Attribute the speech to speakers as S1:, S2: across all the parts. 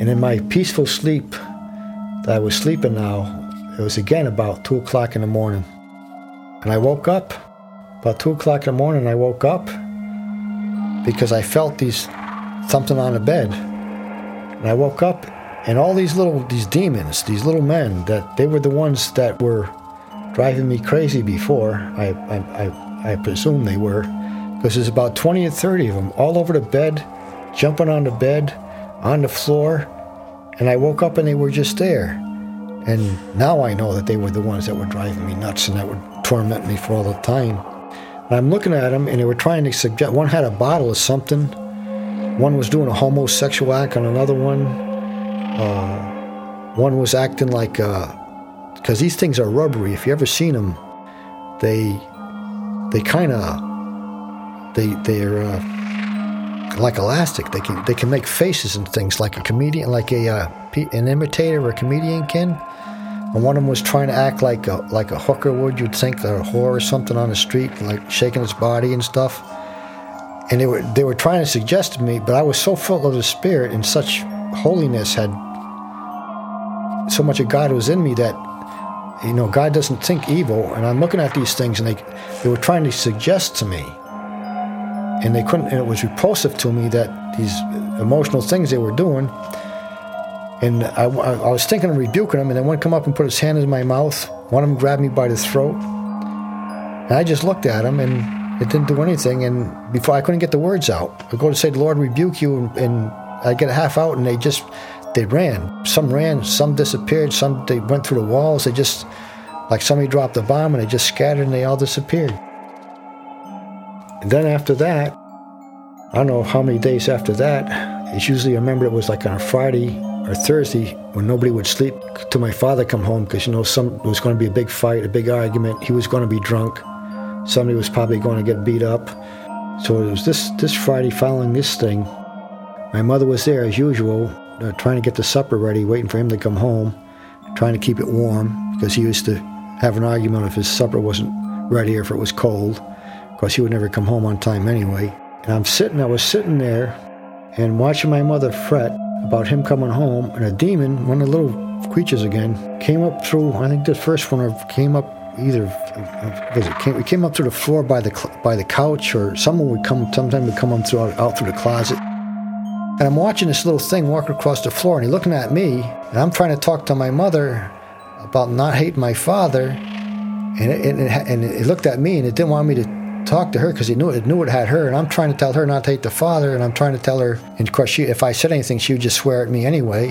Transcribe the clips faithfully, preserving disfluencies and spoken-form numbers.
S1: And in my peaceful sleep that I was sleeping now, it was again about two o'clock in the morning. And I woke up, about two o'clock in the morning, I woke up because I felt these, something on the bed. And I woke up, and all these little, these demons, these little men, that they were the ones that were driving me crazy before. I, I, I, I presume they were, because there's about twenty or thirty of them all over the bed, jumping on the bed, on the floor, and I woke up and they were just there. And now I know that they were the ones that were driving me nuts and that would torment me for all the time. And I'm looking at them, and they were trying to suggest, one had a bottle of something, one was doing a homosexual act on another one, uh, one was acting like, because these things are rubbery, if you ever seen them, they, they kind of, they, they're, uh, like elastic. They can they can make faces and things like a comedian, like a uh, an imitator or a comedian can. And one of them was trying to act like a like a hooker would. You'd think, or a whore or something on the street, like shaking its body and stuff. And they were they were trying to suggest to me, but I was so full of the Spirit and such holiness, had so much of God was in me that, you know, God doesn't think evil. And I'm looking at these things, and they they were trying to suggest to me. And they couldn't, and it was repulsive to me that these emotional things they were doing. And I, I, I was thinking of rebuking them, and then one come up and put his hand in my mouth. One of them grabbed me by the throat. And I just looked at him, and it didn't do anything. And before I couldn't get the words out, I go to say, "The Lord rebuke you," and, and I get a half out, and they just, they ran. Some ran, some disappeared, some they went through the walls. They just, like somebody dropped a bomb, and they just scattered, and they all disappeared. And then after that, I don't know how many days after that, it's usually, I remember it was like on a Friday or Thursday when nobody would sleep, till my father come home, because, you know, some, it was going to be a big fight, a big argument. He was going to be drunk. Somebody was probably going to get beat up. So it was this, this Friday following this thing. My mother was there as usual, uh, trying to get the supper ready, waiting for him to come home, trying to keep it warm, because he used to have an argument if his supper wasn't ready or if it was cold. Of course, he would never come home on time anyway. And I'm sitting, I was sitting there and watching my mother fret about him coming home, and a demon, one of the little creatures again, came up through, I think the first one came up either, was it came, it came up through the floor by the by the couch, or someone would come, sometime would come through, out through the closet. And I'm watching this little thing walk across the floor, and he's looking at me, and I'm trying to talk to my mother about not hating my father, and it, and it, and it looked at me, and it didn't want me to talk to her because he knew it knew it had her, and I'm trying to tell her not to hate the father, and I'm trying to tell her, and of course, she, if I said anything, she would just swear at me anyway,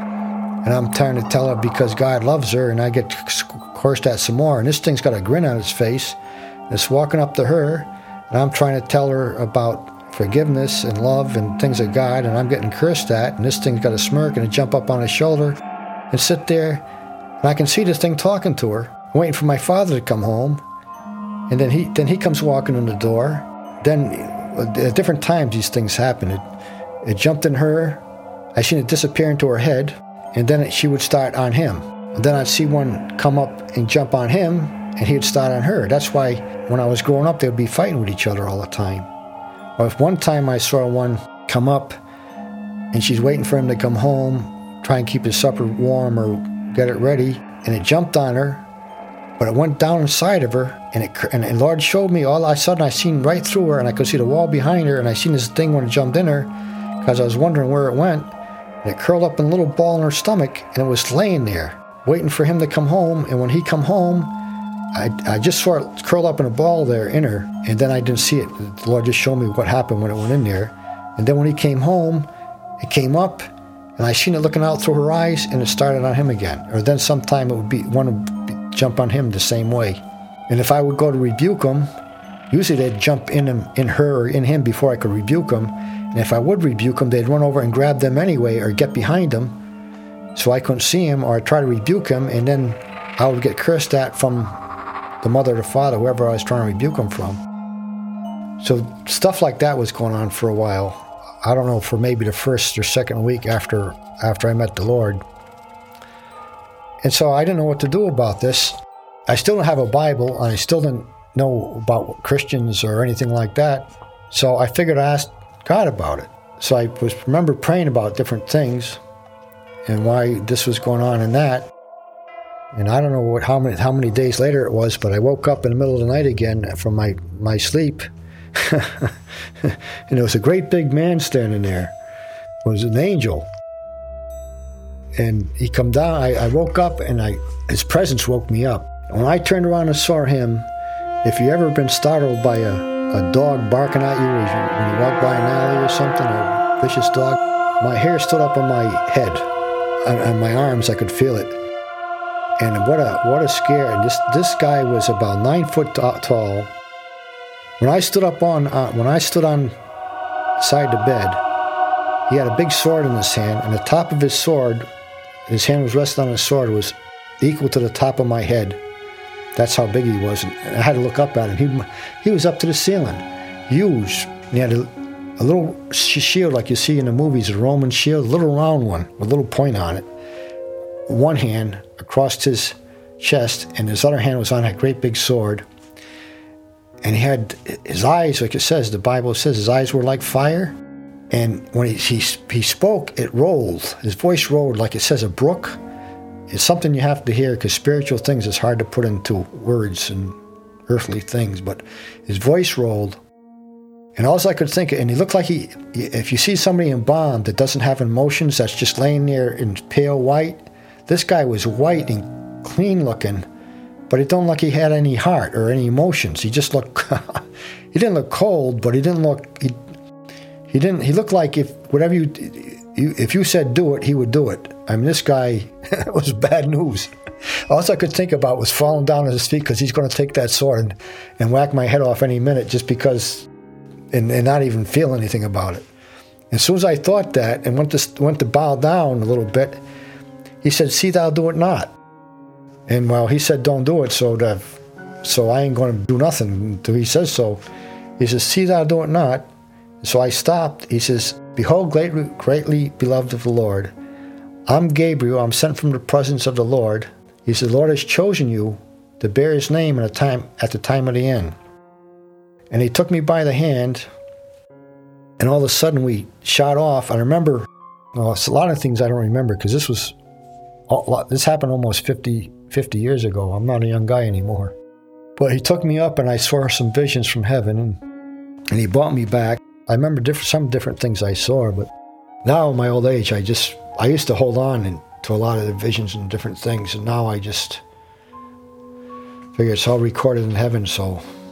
S1: and I'm trying to tell her because God loves her, and I get cursed at some more, and this thing's got a grin on its face, and it's walking up to her, and I'm trying to tell her about forgiveness and love and things of God, and I'm getting cursed at, and this thing's got a smirk and a jump up on his shoulder and sit there, and I can see this thing talking to her, waiting for my father to come home. And then he then he comes walking in the door. Then at different times these things happen. It, it jumped in her. I seen it disappear into her head. And then it, she would start on him. And then I'd see one come up and jump on him, and he'd start on her. That's why when I was growing up, they would be fighting with each other all the time. Or if one time I saw one come up, and she's waiting for him to come home, try and keep his supper warm or get it ready, and it jumped on her. But it went down inside of her, and it and, and Lord showed me all of a sudden I seen right through her, and I could see the wall behind her, and I seen this thing when it jumped in her, because I was wondering where it went, and it curled up in a little ball in her stomach, and it was laying there, waiting for him to come home. And when he come home, I I just saw it curl up in a ball there in her, and then I didn't see it. The Lord just showed me what happened when it went in there. And then when he came home, it came up, and I seen it looking out through her eyes, and it started on him again. Or then sometime it would be one would be, jump on him the same way. And if I would go to rebuke him, usually they'd jump in him, in her or in him before I could rebuke him. And if I would rebuke him, they'd run over and grab them anyway or get behind him so I couldn't see him, or I'd try to rebuke him, and then I would get cursed at from the mother or the father, whoever I was trying to rebuke him from. So stuff like that was going on for a while. I don't know, for maybe the first or second week after after I met the Lord. And so I didn't know what to do about this. I still don't have a Bible, and I still didn't know about Christians or anything like that. So I figured I asked God about it. So I was remember praying about different things. and why this was going on and that. And I don't know what how many how many days later it was, but I woke up in the middle of the night again from my, my sleep. And there was a great big man standing there. It was an angel. And he come down, I, I woke up and I his presence woke me up. When I turned around and saw him, if you ever been startled by a, a dog barking at you as you, when you walk by an alley or something, a vicious dog, my hair stood up on my head, on, on my arms, I could feel it. And what a what a scare! And this this guy was about nine foot t- tall. When I stood up on uh, when I stood on side the bed, he had a big sword in his hand, and the top of his sword, his hand was resting on his sword, was equal to the top of my head. That's how big he was. And I had to look up at him. He he was up to the ceiling, huge. And he had a, a little shield like you see in the movies, a Roman shield, a little round one with a little point on it. One hand across his chest, and his other hand was on that great big sword. And he had his eyes, like it says, the Bible says, his eyes were like fire. And when he he, he spoke, it rolled. His voice rolled like it says a brook. It's something you have to hear because spiritual things is hard to put into words and earthly things. But his voice rolled. And all I could think, and he looked like he, if you see somebody embalmed that doesn't have emotions, that's just laying there in pale white, this guy was white and clean looking, but it don't look like he had any heart or any emotions. He just looked, he didn't look cold, but he didn't look, he, he didn't, he looked like if whatever you, you, if you said do it, he would do it. I mean, this guy was bad news. All I could think about was falling down at his feet because he's going to take that sword and, and whack my head off any minute just because, and, and not even feel anything about it. As soon as I thought that and went to, went to bow down a little bit, he said, "See thou do it not." And well, he said, "Don't do it," so that, so I ain't going to do nothing until he says so. He says, "See thou do it not." So I stopped. He says, "Behold, greatly, greatly beloved of the Lord. I'm Gabriel. I'm sent from the presence of the Lord." He said, "The Lord has chosen you to bear his name in a time, at the time of the end." And he took me by the hand, and all of a sudden we shot off. I remember, well, it's a lot of things I don't remember because this was, this happened almost fifty, fifty years ago. I'm not a young guy anymore. But he took me up and I saw some visions from heaven, and, and he brought me back. I remember different, some different things I saw, but now in my old age, I just, I used to hold on and, to a lot of the visions and different things, and now I just figure it's all recorded in heaven, so